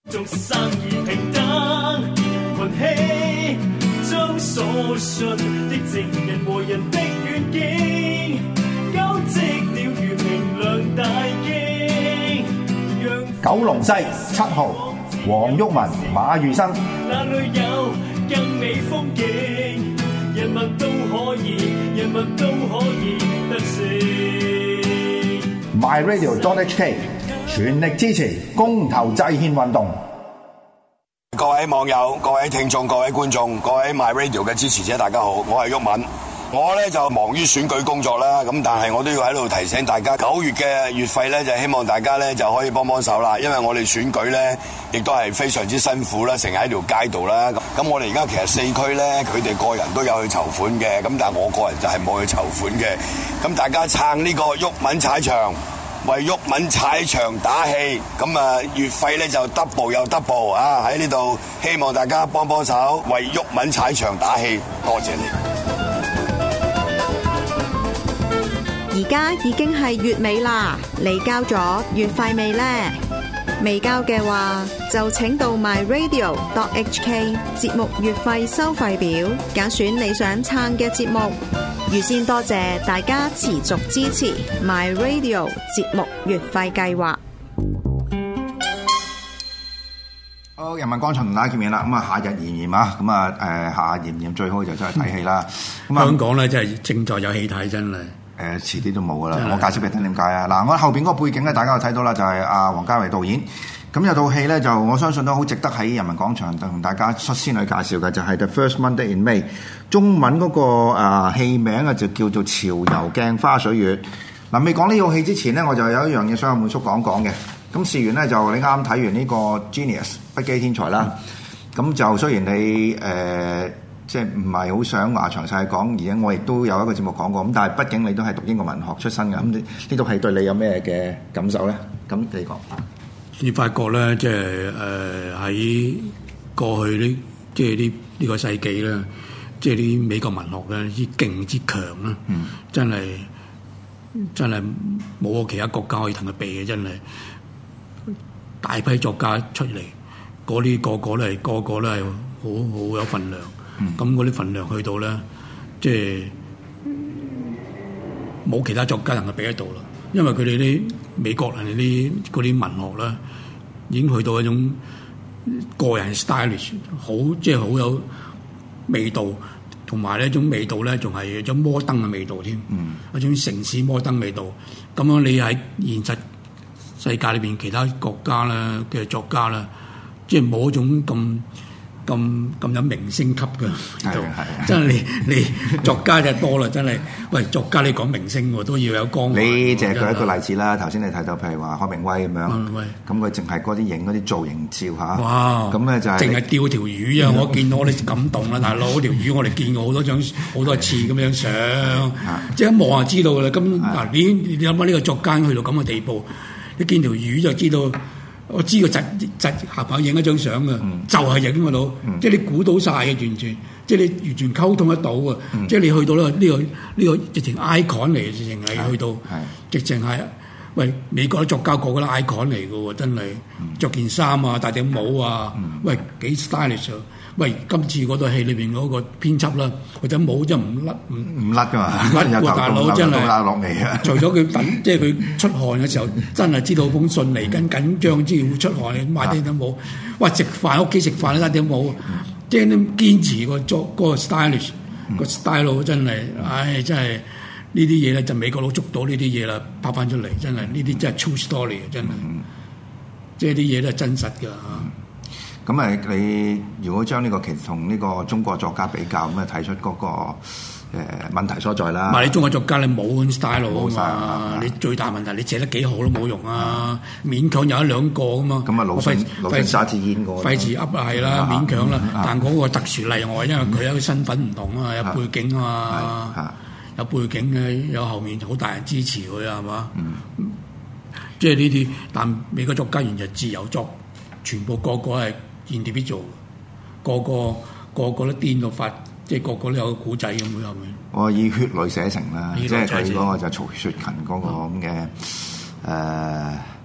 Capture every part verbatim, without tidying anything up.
做生意平等群起，將所信的正人和人的願景，交織了如明亮大徑。 九龍西七號黃毓民馬如生， 那裏有更美風景，人民都可以，人民都可以得勝。 My Radio dot H K 全力支持公投制憲運動。 各位網友、各位聽眾、各位觀眾、各位 My Radio 嘅支持者，大家好，我係毓民。我咧就忙於選舉工作啦，咁但係我都要喺度提醒大家，九月嘅月費咧就希望大家咧就可以幫幫手啦，因為我哋選舉咧亦都係非常之辛苦啦，成日喺條街度啦。咁我哋而家其實四區咧，佢哋個人都有去籌款嘅，咁但係我個人就係冇去籌款嘅。咁大家撐呢個毓民踩場，為毓民踩場打氣，咁啊月費咧就 double 又 double 啊！喺呢度希望大家幫幫手，為毓民踩場打氣，多謝你。 而家已經係月尾啦，你交咗月費未呢？未交嘅話，就請到 My Radio dot H K 節目月費收費表，揀選你想撐嘅節目。預先多謝大家持續支持 My Radio 節目月費計劃。 好，人民廣場同大家見面啦。咁啊，夏日炎炎啊，咁啊，誒，夏炎炎最好就真係睇戲啦。咁啊， 香港咧真係正在有戲睇，真係。 誒、呃，遲啲都冇噶啦。我解釋俾你聽點解啊。嗱，我後邊嗰個背景咧，大家有睇到啦，就係阿王家衛導演。咁有套戲咧，就我相信都好值得喺人民廣場同大家率先去介紹嘅，就係、是、The First Monday in May。中文嗰、那個啊戲名啊就叫做《潮遊鏡花水月》。嗱，未講呢套戲之前咧，我就有一樣嘢想阿滿叔講講嘅。咁事緣咧，就你啱啱睇完呢個 Genius 不羈天才啦。咁、嗯、就雖然你誒。呃即係唔係好想話詳細講，而家我亦都有一個節目講過。咁但係畢竟你都係讀英國文學出身嘅，咁呢呢套戲對你有咩嘅感受咧？咁你講。 你發覺咧，即係誒喺過去呢，即係呢呢個世紀咧，即係啲美國文學咧，之勁之強啦，嗯、真係真係冇個其他國家可以同佢比嘅，真係大批作家出嚟，嗰啲個個咧，個個咧係好好有份量。咁嗰啲份量去到咧，即係冇其他作家能夠比得到啦。因為佢哋啲美國人啲嗰啲文學咧，已經去到一種個人 stylish， 好即係好有味道，同埋呢一種味道咧，仲係一種摩登嘅味道添，嗯、一種城市摩登味道。咁樣你喺現實世界裏邊其他國家咧嘅作家咧，即係冇一種咁。咁咁有明星級嘅，真係你你作家就多啦，真係。喂，作家你講明星喎，都要有光環。你淨係舉一個例子啦，頭先你提到譬如話海明威咁樣，咁佢淨係嗰啲影嗰啲造型照嚇。哇！咁咧就係淨係釣條魚啊！我見到我哋感動啦，大佬條魚我哋見過好多張好多次咁樣相，即係一望就知道啦。咁嗱，你你諗下呢個作家去到咁嘅地步，你見條魚就知道。我知個窒窒下巴影一張相嘅，嗯、就係影嗰度，嗯、即係你估到晒嘅完全，即係你完全溝通得到嘅，嗯、即係你去到呢、呢個呢、呢個呢、呢個直情 icon 嚟，直情係去到，直情係喂美國啲作家個個都 icon 嚟嘅喎，真係着件衫啊，戴頂帽啊，嗯、喂幾 stylish 啊！喂，今次嗰套戲裏邊嗰個編輯啦，或者帽真係唔甩唔唔甩㗎嘛，唔甩喎大佬真係落嚟啊！除咗佢等，即係佢出汗嘅時候，真係知道封信嚟緊緊張，之要出汗，買頂頂帽。哇！食飯屋企食飯都戴頂帽，即係你堅持個作嗰個 stylish 個 style 真係，唉真係呢啲嘢咧就美國佬捉到呢啲嘢啦，拍翻出嚟真係呢啲真係 true story 啊！真係，即係啲嘢都係真實㗎嚇。咁誒，你如果將呢個其實同呢個中國作家比較，咁啊睇出嗰個誒問題所在啦。唔係你中國作家，你冇 style 啊嘛，你最大問題你寫得幾好都冇用啊，勉強有一兩個咁嘛。咁啊，魯迅魯迅沙子煙嗰個費事噏啊，係啦，勉強啦。但嗰個特殊例外，因為佢有個身份唔同啊，有背景啊嘛，有背景嘅，有後面好大人支持佢啊，係嘛？即係呢啲，但美國作家原來自由作，全部個個係。individual 個個個個都癲到發，即係個個都有個古仔咁樣係咪？我以血淚寫成啦，即係佢嗰個就曹雪芹嗰個咁嘅誒誒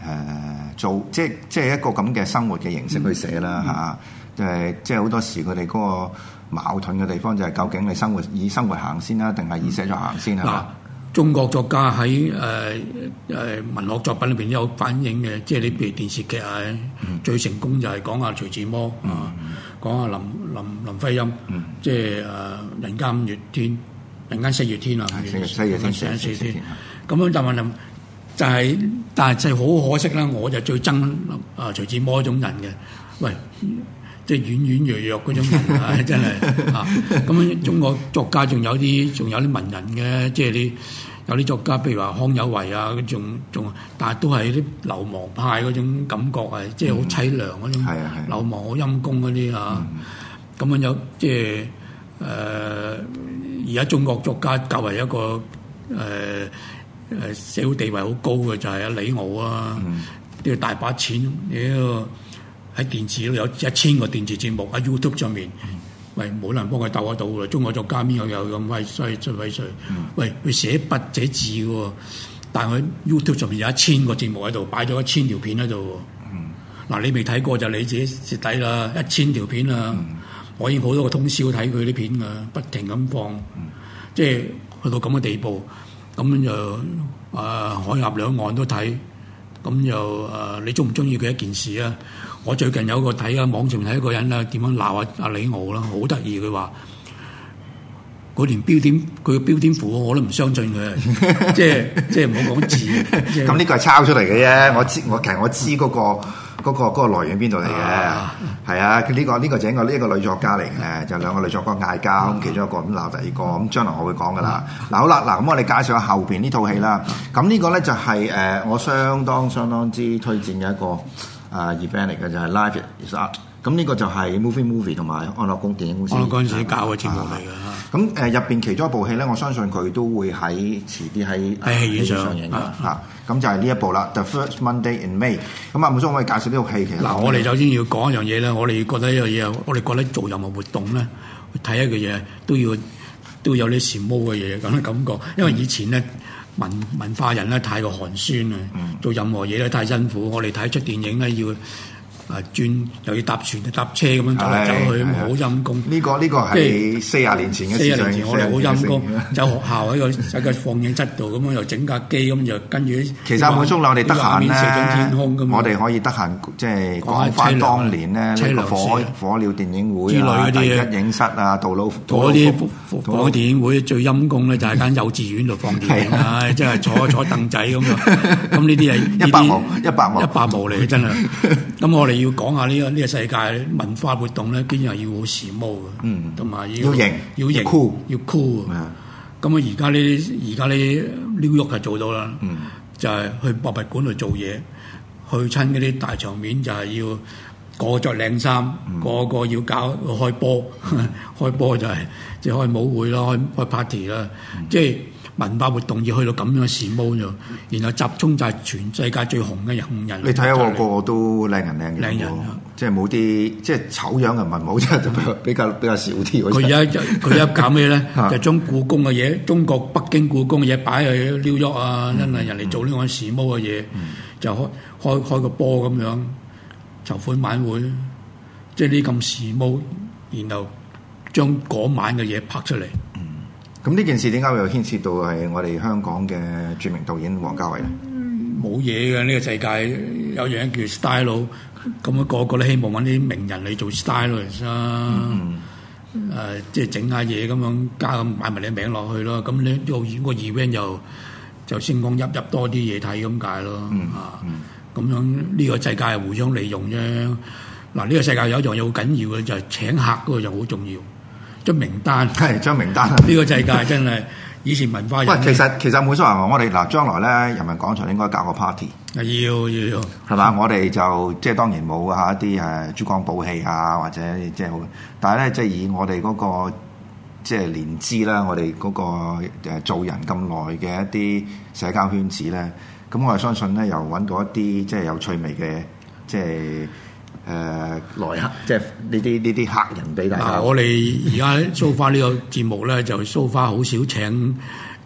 做即係即係一個咁嘅生活嘅形式去寫啦嚇。誒即係好多時佢哋嗰個矛盾嘅地方就係究竟你生活以生活行先啦，定係以寫作行先啊？ 中國作家喺誒誒文學作品裏邊有反映嘅，即係你譬如電視劇啊，嗯、最成功就係講下徐志摩啊，講下林林林徽因，嗯、即係誒人間五月天，人間四月天啊， 四月四月天，四月四天。 咁樣但係就係，但係就好可惜啦！我就最憎啊徐志摩嗰種人嘅，喂。即係軟軟弱弱嗰種人啊，真係啊！咁中國作家仲有啲，仲有啲文人嘅，即係啲有啲作家，譬如話康有為啊，仲仲，但係都係啲流亡派嗰種感覺係，即係好凄涼嗰種，嗯、流亡好陰公嗰啲啊。咁樣有即係誒，而家中國作家較為一個誒誒、呃、社會地位好高嘅就係阿李敖啊，都要、嗯、大把錢，呢個。喺電視都有一千個電視節目喺 YouTube 上面，嗯、喂冇人幫佢鬥得到㗎。中國作家邊有有咁威衰出威衰？嗯、喂，佢寫筆寫字嘅喎，但係佢 YouTube 上面有一千個節目喺度，擺咗一千條片喺度。嗱、嗯，你未睇過就你自己蝕底啦，一千條片啊！嗯、我已經好多個通宵睇佢啲片㗎，不停咁放，嗯、即係去到咁嘅地步，咁樣就誒、呃、海峽兩岸都睇。咁又誒，你中唔中意佢一件事啊？我最近有個睇啊，網上睇一個人啦，點樣鬧阿阿李敖啦，好得意。佢話嗰連標點，佢嘅標點符號我都唔相信佢，即係即係唔好講字。 咁呢個係抄出嚟嘅啫。我知我其實我知嗰、嗰個。嗰、那個嗰、那個來源邊度嚟嘅？係啊，佢呢、這個呢、這個就應該呢一個女作家嚟嘅，就兩個女作家嗌交，咁其中一個咁鬧第二個，咁將來我會講噶啦。嗱、嗯、好啦，嗱咁我哋介紹下後邊呢套戲啦。咁呢個咧就係、是、誒、呃、我相當相當之推薦嘅一個啊 event 嚟嘅，就係、是、Life is Art。咁呢個就係 Movie Movie 同埋安樂宮電影公司。安樂宮自己搞嘅節目嚟嘅。咁誒入邊其中一部戲咧，我相信佢都會喺遲啲喺喺戲院上映嘅嚇。咁就係呢一部啦，《The First Monday in May》。咁啊，冇錯，我哋介紹呢套戲其實。嗱，我哋首先要講一樣嘢咧，我哋覺得呢樣嘢，我哋覺得做任何活動咧，睇一個嘢都要都要有啲時髦嘅嘢咁嘅感覺，因為以前咧文文化人咧太過寒酸啊，嗯、做任何嘢咧太辛苦，我哋睇出電影咧要。啊！轉又要搭船又搭車咁樣走嚟走去，咁好陰功。呢個呢個係四十年前嘅事。四十年前我哋好陰功，走學校喺個喺個放映室度咁樣又整架機咁又跟住。其實每中我哋得閒咧，我哋可以得閒即係講翻當年咧呢個火火鳥電影會啊、第一影室啊、杜魯嗰啲火電影會最陰功咧，就係間幼稚園度放電影啊！即係坐坐凳仔咁啊！咁呢啲係一百毛一百毛一百毛嚟嘅真係。咁我哋。要講下呢個呢個世界文化活動咧，竟然係要好時髦嘅，嗯，同埋要要型，要型，酷，要酷啊！咁啊，而家呢而家呢 New York 係做到啦，嗯，就係去博物館度做嘢，去親嗰啲大場面就係要個個着靚衫，嗯、個個要搞開波，開波就係即係開舞會啦，開開 party 啦，嗯、即係。文化活動要去到咁樣嘅時髦咗，然後集中就係全世界最紅嘅紅人。你睇下個個都靚人靚嘅，即係冇啲即係醜樣嘅文武，即係就比較比較少啲。佢而家佢而家搞咩咧？就將故宮嘅嘢，中國北京故宮嘅嘢擺去 New York啊，真係人哋做呢個時髦嘅嘢，就開開開個波咁樣籌款晚會，即係呢咁時髦，然後將嗰晚嘅嘢拍出嚟。咁呢件事點解會有牽涉到係我哋香港嘅著名導演王家衛咧？冇嘢嘅，呢個世界有樣叫 style， 咁啊個個都希望揾啲名人嚟做 stylist 啦。誒，即係整下嘢咁樣加買埋你名落去咯。咁你做個 event 又就先講入入多啲嘢睇咁解咯。啊，咁樣呢個世界係互相利用啫。嗱，呢個世界有一樣嘢好緊要嘅就係請客嗰個就好重要。張名單係張名單，呢個世界真係以前文化人。喂，其實其實冇所謂，我哋嗱將來咧人民廣場應該搞個 party。要要要，係嘛？我哋就即係當然冇嚇一啲誒珠光寶氣啊，或者即係好，但係咧即係以我哋嗰個即係年資啦，我哋嗰個誒做人咁耐嘅一啲社交圈子咧，咁我係相信咧又揾到一啲即係有趣味嘅即係。誒、呃、來客，即係呢啲呢啲客人俾大家。啊、我哋而家 so far 呢個節目咧，就 so far 好少請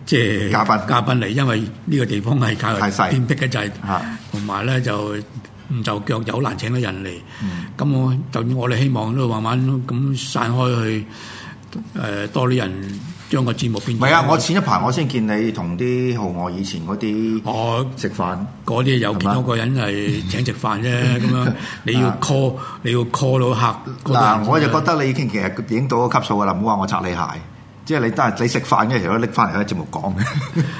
即係嘉賓嘉賓嚟，因為呢個地方係較為偏僻嘅滯，同埋咧就唔就腳就好難請到人嚟。咁、嗯、我就我哋希望都慢慢咁散開去，誒、呃、多啲人將個節目變。 唔係啊！我前一排我先見你同啲號外以前嗰啲我食飯， 嗰啲有見到個人係請食飯啫。咁樣你要 call 你要 call 到客嗱，我就覺得你已經其實已經到個級數噶啦，唔好話我擦你鞋。即係你都係你食飯嘅時候拎翻嚟喺節目講嘅。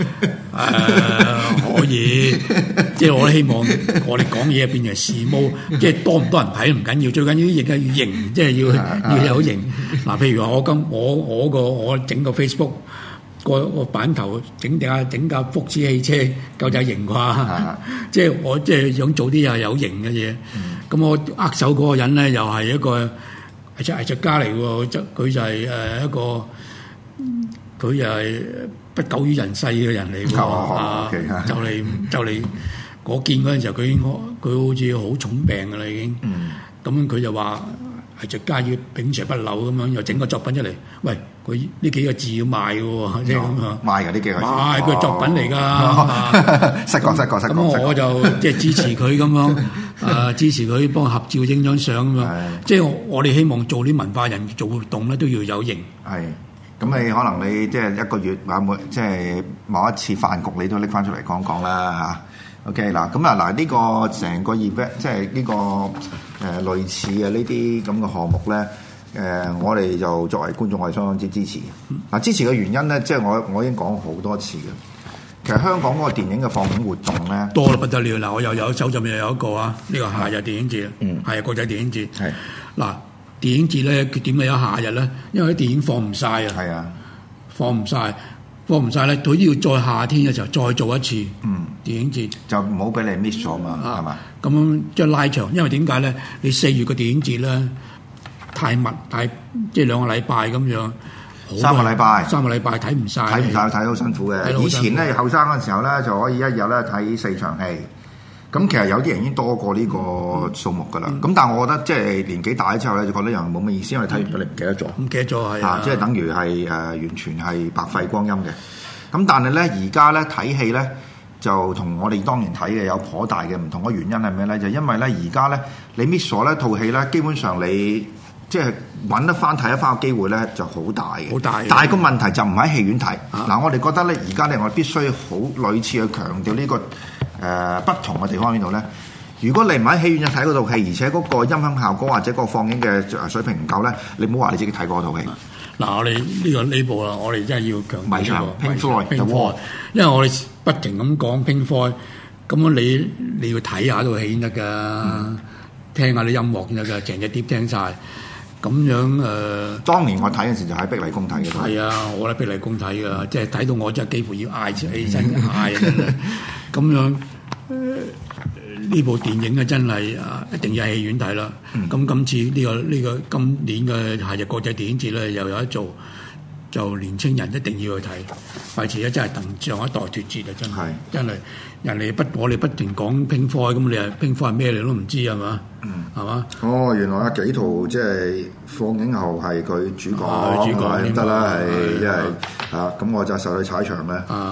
誒可以，即係我希望我哋講嘢變成時髦，即係多唔多人睇唔緊要，最緊要啲嘢要型，即係要要有型。嗱，譬如話我今我我個我整個 Facebook 個個版頭整架整架福斯汽車夠仔型啩，即係我即係想做啲又有型嘅嘢。咁、嗯、我握手嗰個人咧又係一個藝術藝術家嚟喎，佢就係誒一個。佢又係不久於人世嘅人嚟㗎、哦啊 okay. 就嚟就嚟我見嗰陣時候，佢已經佢好似好重病㗎啦，已經。咁佢、嗯、就話藝術家要秉持不朽咁樣，又整個作品出嚟。喂，佢呢幾個字要賣嘅喎，即係咁啊！ 賣㗎呢幾個字， 賣佢作品嚟㗎。 失覺失覺失覺。 咁我就即係支持佢咁樣，誒支持佢幫合照影張相咁樣。即係我哋希望做啲文化人做活動咧，都要有型。 係。咁你可能你即係一個月或每即係某一次飯局，你都拎翻出嚟講講啦嚇。OK 嗱，咁啊嗱呢個成個 event 即係呢、這個誒、呃、類似嘅呢啲咁嘅項目咧，誒、呃、我哋就作為觀眾，我係相當之支持。嗱、嗯、支持嘅原因咧，即係我我已經講好多次嘅。其實香港嗰個電影嘅放映活動咧，多到不得了。嗱，我又有手上面又有一個啊，呢、這個夏日電影節，嗯，夏日國際電影節，係嗱。電影節咧，佢點解有夏日咧？因為啲電影放唔晒啊！係啊，放唔晒，放唔晒咧，佢要再夏天嘅時候再做一次。嗯，電影節就唔好俾你 miss 咗嘛，係嘛？咁樣即係拉長，因為點解咧？你四月嘅電影節咧太密，太即係兩個禮拜咁樣，三個禮拜，三個禮拜睇唔晒，睇唔晒睇好辛苦嘅。以前咧後生嗰陣時候咧就可以一日咧睇四場戲。咁其實有啲人已經多過呢個數目㗎啦。咁、嗯、但係我覺得即係年紀大咗之後咧，就覺得又冇乜意思，因為睇完咗你唔記得咗。唔記得咗係啊，即係等於係誒、呃、完全係白費光陰嘅。咁但係咧，而家咧睇戲咧就同我哋當年睇嘅有頗大嘅唔同嘅原因係咩咧？就因為咧而家咧你 miss 咗咧套戲咧，基本上你即係揾得翻睇得翻嘅機會咧就好大嘅。好大。但係個問題就唔喺戲院睇。嗱、啊，我哋覺得咧而家咧我哋必須好屢次去強調呢、這個。誒、呃、不同嘅地方喺邊度咧？如果你唔喺戲院睇嗰套戲，而且嗰個音響效果或者個放映嘅水平唔夠咧，你唔好話你自己睇過嗰套戲。嗱，我哋呢個呢部啦，我哋真係要強調呢個 Pink Floyd，Pink Floyd，因為我哋不停咁講 Pink Floyd，咁你你要睇下套戲先得㗎，嗯、聽下啲音樂先得㗎，成隻碟聽晒。咁樣誒、呃，當年我睇嗰時就喺碧麗宮睇嘅。係啊，我喺碧麗宮睇㗎，即係睇到我真係幾乎要嗌起身嗌啊！咁樣呢、呃、部電影啊，真係啊，一定要喺戲院睇啦。咁、嗯、今次呢、呢個呢、呢個今年嘅夏日國際電影節咧，又有得做，就年青人一定要去睇。費事咧真係同上一代脫節啊！真係，真係人哋不我哋不停講 Pink Floyd，咁你係 Pink Floyd係咩你都唔知係嘛？嗯，係嘛？哦，原來阿幾圖即係放映後係佢主角，啊、主角咁得啦，係因為嚇咁我就受佢踩場咧。啊，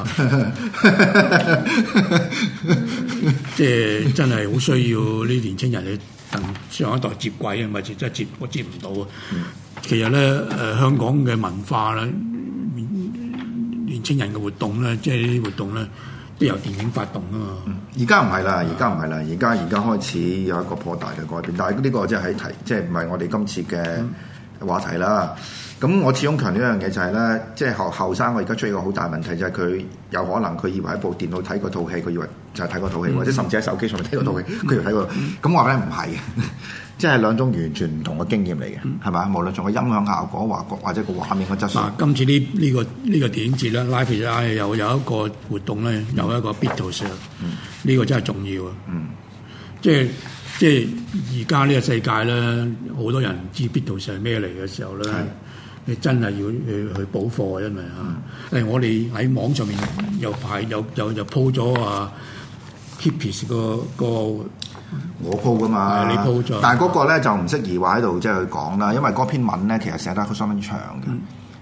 即係真係好需要呢年青人去同上一代接軌啊！咪真係接我接唔到啊！嗯、其實咧誒、呃、香港嘅文化咧。年青人嘅活動咧，即係呢啲活動咧，都由電影發動啊嘛。而家唔係啦，而家唔係啦，而家而家開始有一個頗大嘅改變。但係呢個即係喺提，即係唔係我哋今次嘅話題啦。咁、嗯、我始終強調一樣嘢就係、是、咧，即係後後生我而家出現一個好大問題，就係、是、佢有可能佢以為喺部電腦睇嗰套戲，佢以為就係睇嗰套戲，嗯、或者甚至喺手機上面睇嗰套戲，佢又睇過。咁我話咧唔係。即係兩種完全唔同嘅經驗嚟嘅，係咪、嗯？無論從個音響效果或或者個畫面嘅質素。嗱，今次呢、這、呢個呢、這個電影節咧，Live Aid又有一個活動咧，嗯、有一個 Beatles 呢、嗯、個真係重要啊！嗯，即係即係而家呢個世界咧，好多人唔知 Beatles 係咩嚟嘅時候咧，嗯、你真係要去去補課，因為嚇，誒、嗯、我哋喺網上面又排又又又 po 咗啊 Hippies 個個。我 po 噶嘛，你 po 咗，但係嗰個咧就唔適宜話喺度即係去講啦，因為嗰篇文咧其實寫得相當長嘅。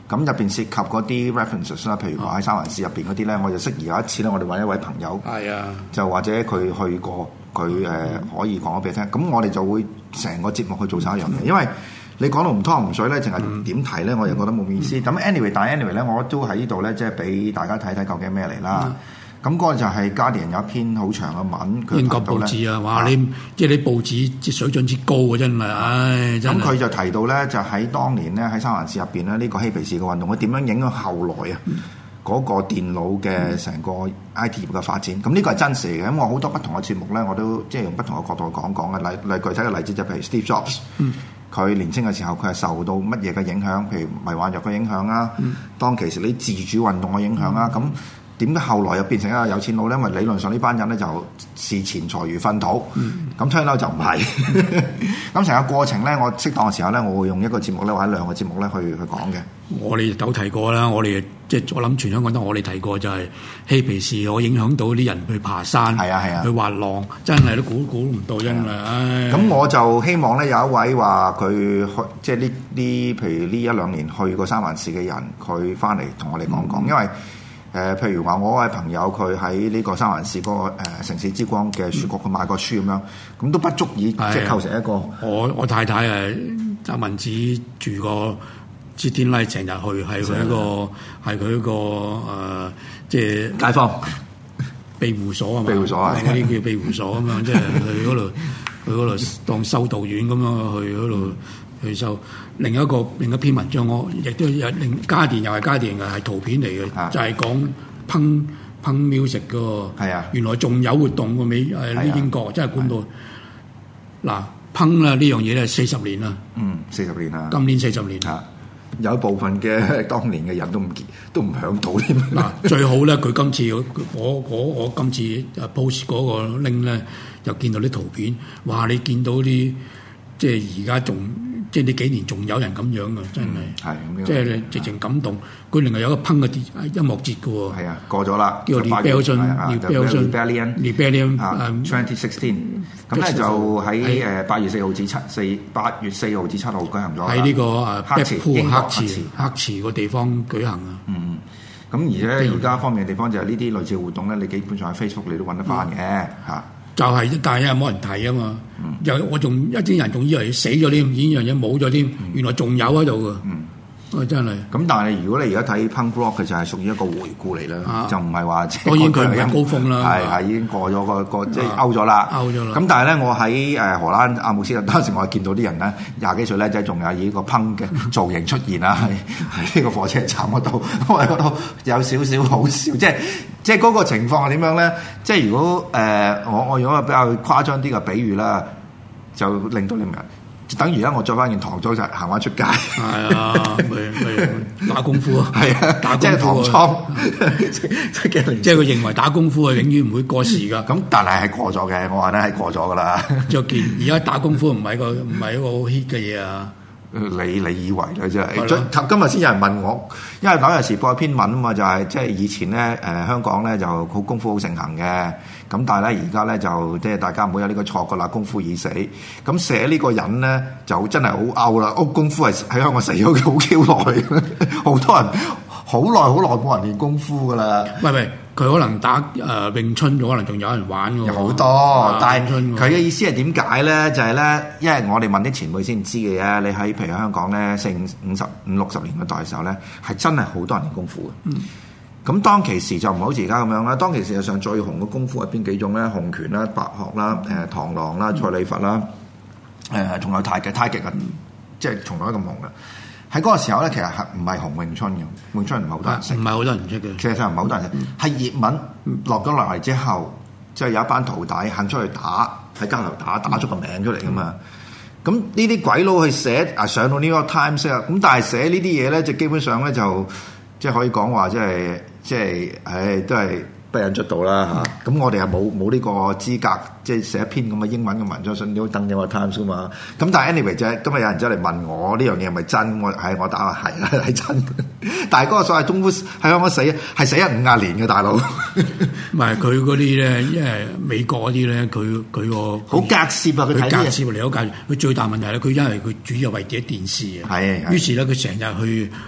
咁入邊涉及嗰啲 references 啦，譬如話喺三藩市入邊嗰啲咧，我就適宜有一次咧，我哋揾一位朋友， 係啊， 就或者佢去過，佢誒、呃、可以講俾你聽。咁我哋就會成個節目去做晒一樣嘢，因為你講到唔湯唔水咧，淨係點提咧，我又覺得冇意思。咁 anyway，但係 anyway 咧，我都喺呢度咧，即係俾大家睇睇究竟咩嚟啦。咁嗰個就係 Guardian 有一篇好長嘅文，佢英國報紙啊，話你即係你報紙即水準之高啊，真係，唉！ 咁佢就提到咧，就喺當年咧喺三藩市入邊咧，呢、呢個嬉皮士嘅運動，佢點樣影響後來啊嗰、嗯、個電腦嘅成個 I T 嘅發展。咁呢個係真實嘅。咁我好多不同嘅節目咧，我都即係用不同嘅角度去講講嘅。例例具體嘅例子就譬如 Steve Jobs，佢、嗯、年青嘅時候佢係受到乜嘢嘅影響？譬如迷幻藥嘅影響啊，嗯、當其時啲自主運動嘅影響啊，咁、嗯。點解後來又變成一個有錢佬咧？因為理論上呢班人咧就視錢財如糞土，咁聽落就唔係。咁成個過程咧，我適當嘅時候咧，我會用一個節目咧或者兩個節目咧去去講嘅。 我哋有提過啦，我哋即係我諗全香港都我哋提過就係嬉皮士，我影響到啲人去爬山， 係啊係啊， 去滑浪，真係都估估唔到，真係。咁、 啊、我就希望咧有一位話佢去即係呢呢，譬如呢一兩年去過三藩市嘅人，佢翻嚟同我哋講講，嗯、因為。誒、呃，譬如話，我位朋友佢喺呢個三藩市嗰、那個、呃、城市之光嘅書局，佢買過書咁樣，咁都不足以即係構成一個。 我我太太誒三藩市住個支天麗，成日去，係佢一個係佢一個誒、呃，即係街坊庇護所啊嘛， 庇護所啊， 嗰啲叫庇護所咁樣，即係去嗰度去嗰度當修道院咁樣去嗰度。去收另一個另一篇文章，我亦都有另家電又係家電嘅，係圖片嚟嘅，啊、就係講 Punk Punk Music 嘅。係啊，原來仲有活動喎，美誒啲英國真係估到嗱 Punk 啦呢樣嘢咧四十年啦， 嗯，四十年啦， 今年四十年啊，有一部分嘅當年嘅人都唔都唔響到添。 嗱，最好咧，佢今次我我我今次誒 post 嗰個 link 咧，又見到啲圖片，哇！你見到啲即係而家仲。即係呢幾年仲有人咁樣啊！真係，嗯、即係直情感動。佢另外有一個 Punk 嘅音樂節嘅喎。係啊，過咗啦。 叫 Rebellion，Rebellion，Rebellion 啊 ，twenty sixteen。咁咧就喺誒八月四號至七四八月四號至七號舉行咗。喺呢、 這個誒黑池黑池黑池個地方舉行啊。 嗯。咁而且而家方面嘅地方就係呢啲類似活動咧，你基本上喺 Facebook 你都揾得翻嘅嚇。嗯就係、是，但係冇人睇啊嘛。嗯、又我仲一啲人仲以為死咗添，呢樣嘢冇咗添，嗯、原來仲有喺度㗎。嗯啊、真係。咁但係如果你而家睇 Punk Rock 嘅就係屬於一個回顧嚟啦，啊、就唔係話。 當然佢唔係高峰啦。 係係已經過咗個個即係 out 咗啦。 out 咗啦。咁但係咧，我喺誒荷蘭阿姆斯特丹當時我係見到啲人咧廿幾歲咧仔仲有以個 Punk 嘅造型出現啦，喺喺呢個火車站嗰度，我係覺得有少少好笑，即係。即係嗰個情況係點樣咧？即係如果誒、呃、我我用一個比較誇張啲嘅比喻啦，就令到你明，就等於咧我着翻件唐裝就行翻出街。係啊， 咪咪打功夫啊！係啊，打即係唐裝， 即係即係佢認為打功夫係永遠唔會過時㗎。 咁但係係過咗嘅，我話咧係過咗㗎啦。 著件而家打功夫唔係個唔係一個好 hit 嘅嘢啊！ 你你以為咧真係？今日先有人問我，因為《紐約時報》有篇文啊嘛，就係即係以前咧誒、呃、香港咧就好功夫好盛行嘅，咁但係咧而家咧就即係大家唔好有呢個錯覺啦，功夫已死。咁寫呢個人咧就真係好 out 啦，屋功夫係喺香港死咗好 Q 耐，好多人好耐好耐冇人練功夫噶啦。 喂喂。佢可能打誒詠春，可能仲有人玩㗎。 有好多，啊、但係佢嘅意思係點解咧？就係、是、咧，因為我哋問啲前輩先知嘅啫。你喺譬如香港咧，四五五十五六十年代嘅時候咧，係真係好多人練功夫嘅。嗯。咁當其時就唔好似而家咁樣啦。當其時實際上最紅嘅功夫係邊幾種咧？洪拳啦、白鶴啦、誒螳螂啦、蔡李佛啦，誒仲有太極，太極啊，即係從來都咁紅嘅。喺嗰個時候咧，其實係唔係紅詠春嘅，詠春唔係好多人識， 唔係好多人識嘅。 其實上唔係好多人識，係葉問落咗落嚟之後，即係有一班徒弟肯出去打，喺街頭打，打出個名出嚟噶嘛。咁呢啲鬼佬去寫啊，上到呢個 Times 啊，咁但係寫呢啲嘢咧，就基本上咧就即係可以講話，即係即係，唉，都係不引出道啦嚇。咁、嗯、我哋係冇冇呢個資格，即係寫一篇咁嘅英文嘅文章，信都登咗個 Times 噶嘛。咁但係 anyway 就係今日有人走嚟問我呢樣嘢係咪真？我係我答話係啊，係真。但係嗰個所謂功夫喺香港死係死咗五廿年嘅大佬。唔係佢嗰啲咧，因為美國嗰啲咧，佢佢個好隔涉啊！佢睇隔涉嚟好隔。佢最大問題咧，佢因為佢主要為啲電視啊。係。於是咧，佢成日去。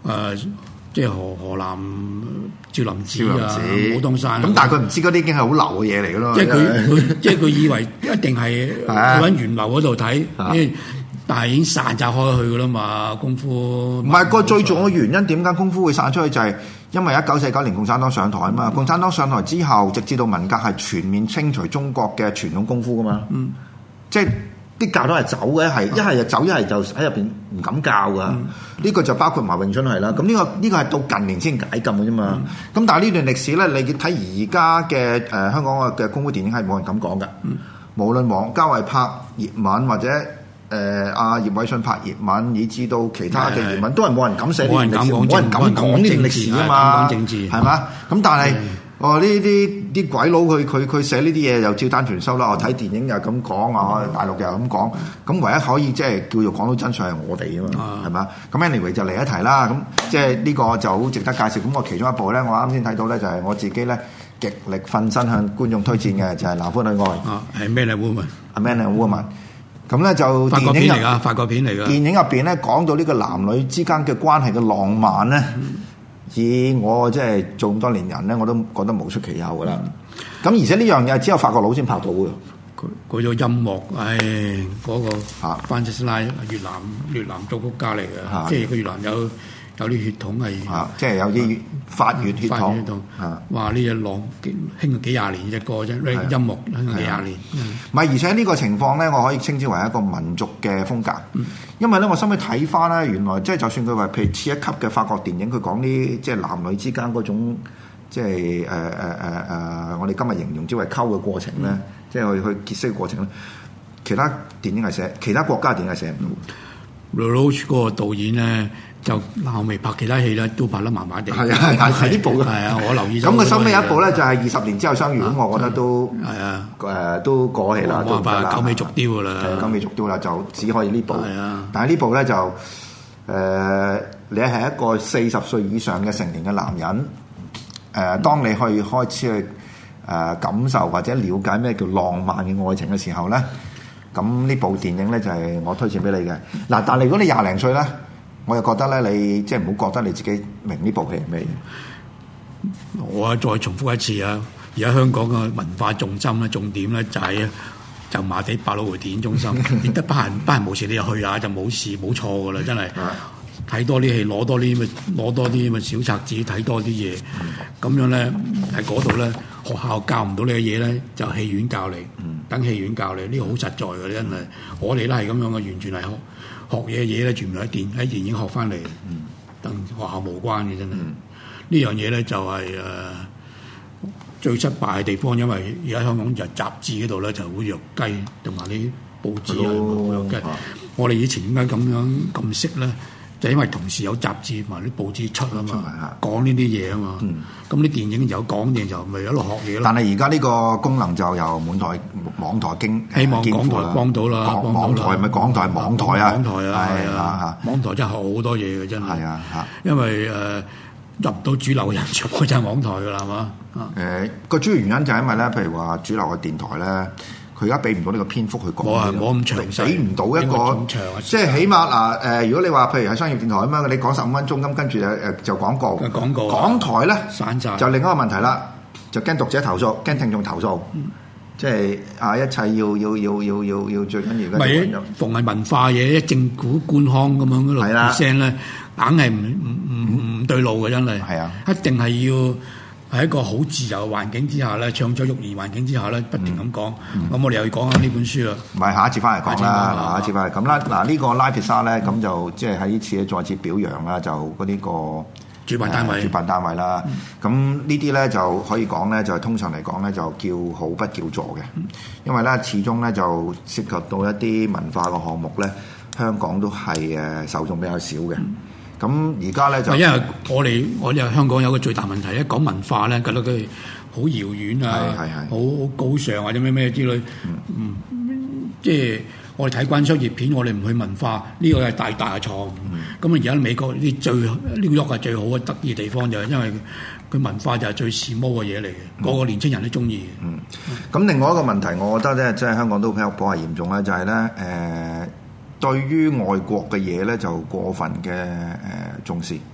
誒，即係河河南少林寺啊、武當山。 咁但係佢唔知嗰啲已經係好流嘅嘢嚟㗎咯。 即係佢佢即係佢以為一定係去揾源流嗰度睇，因為但係已經散曬開去㗎啦嘛，功夫。唔係個最重要嘅原因，點解功夫會散出去就係因為一九四九年共產黨上台啊嘛。共產黨上台之後，直至到文革係全面清除中國嘅傳統功夫㗎嘛。嗯，即係。啲教都係走嘅，係一係就走，一係就喺入邊唔敢教噶。呢、嗯、個就包括埋詠春係啦。咁呢、呢個呢、呢個係到近年先解禁嘅啫嘛。咁、嗯、但係呢段歷史咧，你睇而家嘅誒香港嘅功夫電影係冇人敢講嘅。嗯、無論王家衛拍葉問或者誒阿葉偉信拍葉問，以至到其他嘅葉問，都係冇人敢寫呢段歷史，冇人敢講呢段歷史啊嘛。講政治係嘛？咁但係。哦！呢啲啲鬼佬佢佢佢寫呢啲嘢又照單全收啦！我睇電影又咁講啊，大陸又咁講，咁唯一可以即係叫做講到真相係我哋啊嘛，係嘛？咁 anyway 就嚟一題啦，咁即係呢個就好值得介紹。咁我其中一部咧，我啱先睇到咧，就係我自己咧極力瞓身向觀眾推薦嘅，就係《男歡女愛》。啊，係 Man and Woman，啊 Man and Woman。咁咧就法國片嚟㗎，法國片嚟㗎。 電影入邊咧講到呢個男女之間嘅關係嘅浪漫咧。嗯以我即係做咁多年人咧，我都覺得無出其右噶啦。咁、嗯、而且呢樣嘢只有法國佬先拍到嘅。 佢佢個音樂，唉，嗰、那個啊，班哲斯拉越南越南作曲家嚟嘅，啊、即係佢越南有有啲血統係， 啊、即係有啲法越血統。 啊，哇！呢隻浪興咗幾廿年隻歌啫，呢音樂興咗幾廿年。 唔係，而且呢個情況咧，我可以稱之為一個民族嘅風格。嗯、因為咧，我心裏睇翻咧，原來即係就算佢話譬如次一級嘅法國電影，佢講啲即係男女之間嗰種即係誒誒誒誒，我哋今日形容之為溝嘅過程咧，嗯、即係去去結識嘅過程咧，其他電影係寫，其他國家電影係寫唔到。 Lelouch 嗰個導演咧，就後尾拍其他戲咧，都拍得麻麻地。 係啊係啊，係呢部嘅。 係啊，我留意咗。 咁佢收尾有一部咧，就係二十年之後相遇，咁我覺得都係啊， 誒都過氣啦， 冇辦法，九尾續貂㗎啦。 係九尾續貂啦，就只可以呢部。 係啊， 但係呢部咧就誒，你係一個四十歲以上嘅成年嘅男人，誒，當你去開始去誒感受或者了解咩叫浪漫嘅愛情嘅時候咧。咁呢部電影咧就係我推薦俾你嘅。嗱，但係如果你廿零歲咧，我就覺得咧，你即係唔好覺得你自己明呢部戲係咩嘢。 我再重複一次啊！而家香港嘅文化重心咧、重點咧就係就麻地百老匯電影中心，亦得不閒不閒無事你就去下就冇事冇錯㗎啦，真係。睇多啲戲，攞多啲咪攞多啲咪小冊子，睇多啲嘢，咁樣咧喺嗰度咧，學校教唔到你嘅嘢咧，就戲院教你，等戲院教你，呢、這個好實在嘅，真係。我哋都係咁樣嘅，完全係學學嘢嘢咧，全部喺電喺電影學翻嚟，同學校無關嘅真係。嗯、呢樣嘢咧就係、是、誒、呃、最失敗嘅地方，因為而家香港就雜誌嗰度咧就好弱雞，同埋啲報紙啊好弱雞。我哋以前點解咁樣咁識咧？就因為同時有雜誌同埋啲報紙出啊嘛，講呢啲嘢啊嘛，咁啲、嗯、電影有講嘢就咪一路學嘢咯。 但係而家呢個功能就由滿台網台經希望港台幫到啦， 港網台咪港台網台啊， 網台啊，係啊， 啊網台真係好多嘢嘅真係。 係啊，嚇， 因為誒、呃、入唔到主流嘅人場，就係網台㗎啦，係嘛？ 誒個主要原因就係因為咧，譬如話主流嘅電台咧。佢而家俾唔到呢個篇幅去講， 冇冇咁詳細， 俾唔到一個，即係起碼嗱誒，如果你話譬如喺商業電台咁樣，你講十五分鐘咁，跟住誒誒就廣告， 廣告， 港台咧散曬， 就另一個問題啦，就驚讀者投訴，驚聽眾投訴，即係啊一切要要要要要要最緊要嘅。 咪逢係文化嘢，政府官腔咁樣嗰度聲咧，硬係唔唔唔唔對路嘅，真係，係啊，一定係要。喺一個好自由嘅環境之下咧，暢所欲言環境之下咧，不斷咁講。咁、嗯、我哋又要講下呢本書啦。唔係下一節翻嚟講啦，嗱下一節翻嚟咁啦。嗱呢個拉皮沙咧，咁、嗯、就即係喺呢次咧再次表揚啦，就嗰啲個主辦單位、呃、主辦單位啦。咁、嗯、呢啲咧就可以講咧，就係通常嚟講咧就叫好不叫座嘅，嗯、因為咧始終咧就涉及到一啲文化嘅項目咧，香港都係誒受眾比較少嘅。嗯咁而家咧就，因為我哋我哋香港有個最大問題，一講文化咧，覺得佢好遙遠啊，好好高尚或者咩咩之類，嗯，嗯即係我哋睇慣商業片，我哋唔去文化，呢、這個係大大嘅錯誤。咁啊而家美國啲最呢個喐係最好嘅得意嘅地方就係因為佢文化就係最時髦嘅嘢嚟嘅，嗯、個個年青人都中意。嗯，咁、嗯、另外一個問題，我覺得咧，即係香港都比較頗為嚴重咧，就係咧誒。呃對於外國嘅嘢咧，就過分嘅誒、呃、重視，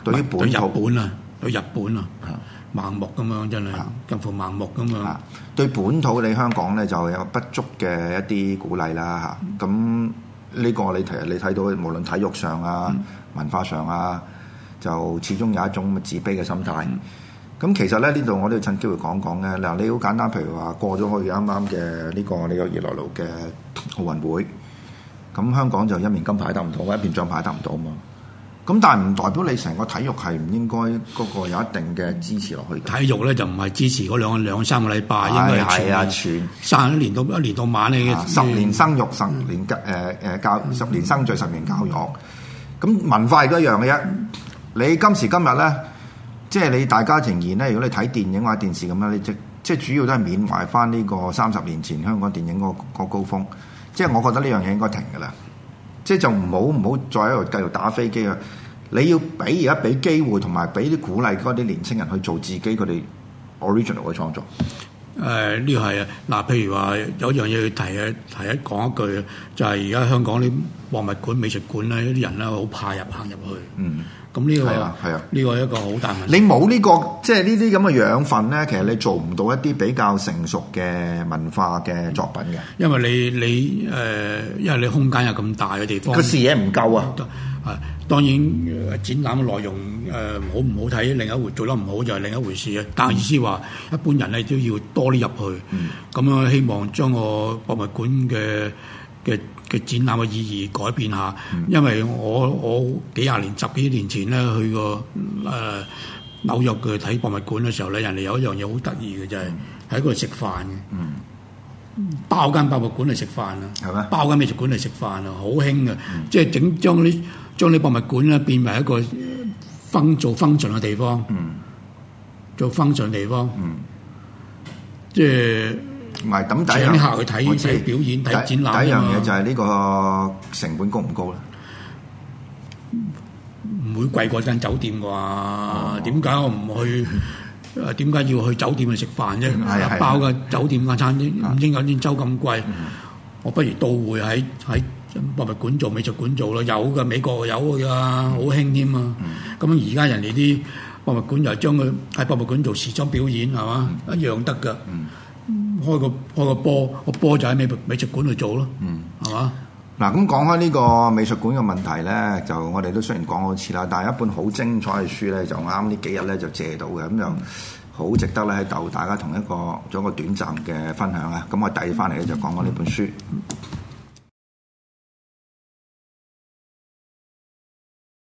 對於本土對日本啊，對日本啊，盲目咁樣真係近乎盲目咁樣。 對本土你香港咧就有不足嘅一啲鼓勵啦嚇。咁呢個你其實你睇到，無論體育上啊、嗯、文化上啊，就始終有一種自卑嘅心態。咁、嗯、其實咧呢度我都要趁機會講講咧。嗱，你好簡單，譬如話過咗去啱啱嘅呢個你個熱內盧嘅奧運會，咁香港就一面金牌得唔到，一面獎牌得唔到嘛。咁但係唔代表你成個體育係唔應該嗰個有一定嘅支持落去。體育咧就唔係支持嗰兩兩三個禮拜，應該係全啊全生一年到一年到晚咧、 啊，十年生育，十年誒誒教十年生聚，十年教育。咁文化亦都一樣嘅啫。你今時今日咧，即係你大家仍然咧，如果你睇電影或者電視咁樣，你即即係主要都係緬懷翻呢個三十年前香港電影嗰個高峰。即係我覺得呢樣嘢應該停㗎啦。即係就唔好唔好再喺度繼續打飛機啊！你要俾而家俾機會同埋俾啲鼓勵嗰啲年青人去做自己佢哋 original 嘅創作。 誒呢個係啊！嗱，譬如話有樣嘢要提啊，提一講一句啊，就係而家香港啲博物館、美術館咧，啲人咧好怕入行入去。嗯。咁呢、呢個係啊，係啊，呢個係一個好大問題。你冇呢、呢個即係呢啲咁嘅養分咧，其實你做唔到一啲比較成熟嘅文化嘅作品嘅。因為你你誒、呃，因為你空間有咁大嘅地方，個視野唔夠啊。啊，當然展覽嘅內容誒、呃、好唔好睇，另一回做得唔好就係另一回事啊。但係意思話，一般人咧都要多啲入去，咁樣、嗯、希望將個博物館嘅嘅嘅展覽嘅意義改變下，嗯、因為我我幾廿年十幾年前咧去過誒、呃、紐約嘅睇博物館嘅時候咧，人哋有一樣嘢好得意嘅就係喺嗰度食飯嘅，嗯、包間博物館嚟食飯啊，係咩？包間美術館嚟食飯啊，好興嘅，嗯、即係整將啲將啲博物館咧變為一個分做 function 嘅地方，嗯、做 function 嘅地方，嗯、即係。唔係咁，第一樣客去睇睇表演、睇展覽。第一樣嘢就係呢個成本高唔高咧？唔會貴過間酒店啩？點解、哦、我唔去？誒點解要去酒店去食飯啫？嗯、包個酒店間餐廳五千九千周咁貴，嗯、我不如到會喺喺博物館做、美術館做咯。有嘅，美國有㗎，好興添啊！咁而家人哋啲博物館又將佢喺博物館做時裝表演係嘛？嗯、一樣得㗎。嗯開個開個波，個波就喺美美術館去做咯，嗯，係嘛？嗱，咁講開呢個美術館嘅問題咧，就我哋都雖然講好似啦，但係一本好精彩嘅書咧，就啱呢幾日咧就借到嘅，咁就好值得咧喺度大家同一個做一個短暫嘅分享啊！咁我遞翻嚟咧就講講呢本書。嗯